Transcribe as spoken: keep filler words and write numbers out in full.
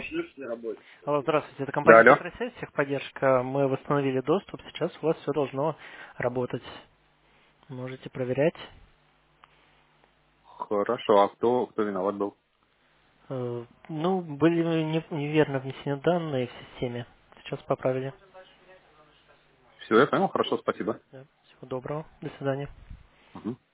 Алло, здравствуйте, это Да, компания алло. Петросеть, техподдержка. Мы восстановили доступ, сейчас у вас все должно работать. Можете проверять. Хорошо, а кто, кто виноват был? Э, Ну, были не- неверно внесены данные в системе. Сейчас поправили. Все, я понял, хорошо, спасибо. Да. Всего доброго. До свидания. Мгм.